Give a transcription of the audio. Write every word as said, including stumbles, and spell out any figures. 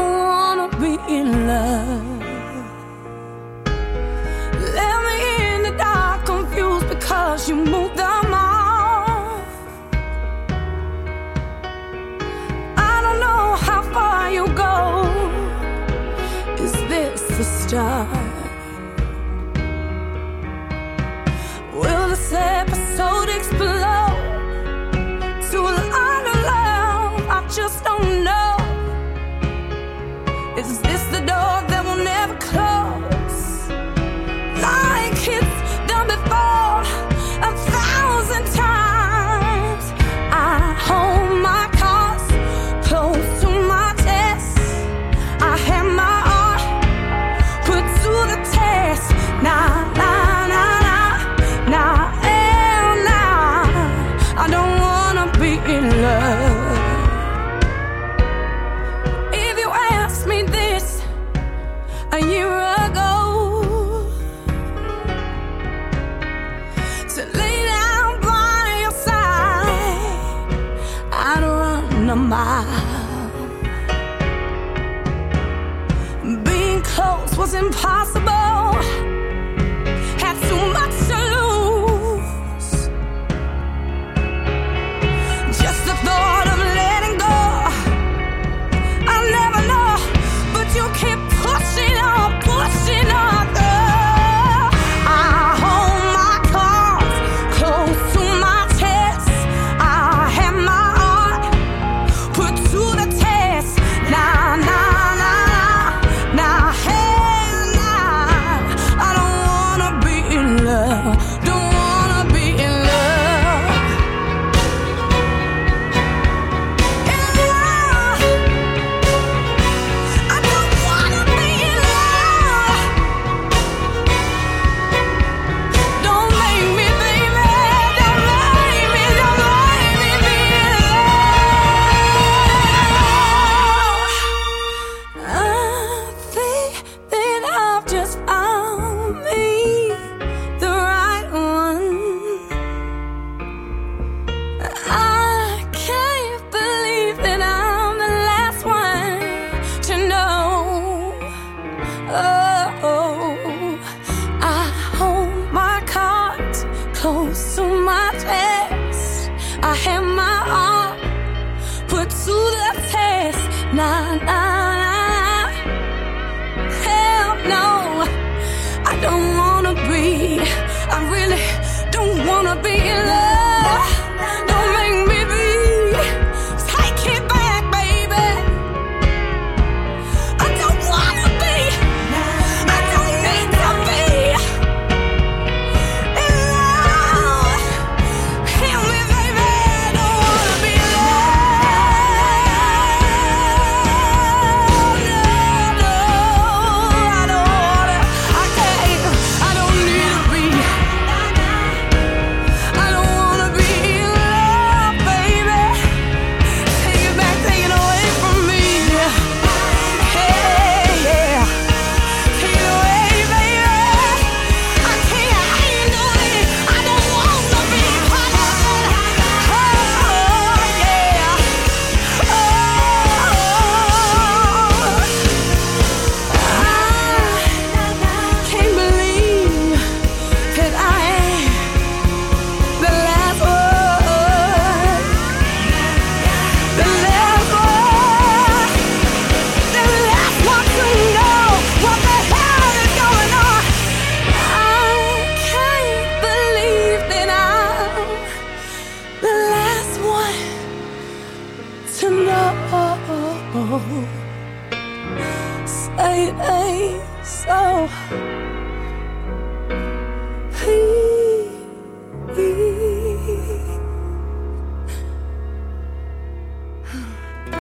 don't wanna be in love. Left me in the dark, confused because you moved them on. I don't know how far you go. Is this the start? Will this episode explode to a lot of love? I just don't know. Is this the door that will never close? Like it's done before a thousand times. I hold my cards close to my chest. I have my heart put to the test. Nah, nah, nah, nah, nah, hell nah. I don't wanna be in love. If you asked me this a year ago, to lay down by your side, I'd run a mile. Being close was impossible. Had too much to lose. Just the thought of letting go, I'll never know. But you keep pushing on, pushing on. Girl, I hold my cards close to my chest. I have my heart put to the test. Nah, nah, nah, nah, hell nah. I don't wanna be in love. Don't wanna be in love. In love. I don't wanna be in love. Don't make me, baby. Don't make me, don't make me be in love. I think that I've just found me the right one. I can't believe that I'm the last one to know. Oh, I hold my cards close to my chest. I have my heart put to the test. Nah, nah, nah. Hell no. I don't wanna be, I really don't wanna be in love. Don't make me be. Take it back, baby. I don't wanna be. I don't need to be in love. Hear me, baby. I don't wanna be in love. No, no, I don't wanna. I can't. I don't need to be. I don't wanna be in love, baby. Take it back, take it away from me. Hey, yeah. Take it away, baby. I can't handle it. I don't wanna be part of it. Oh, yeah. I can't believe that I am the last one. The last one. The last one to know what the hell is going on. I can't believe that I'm the last one to know. Say it ain't so. Please.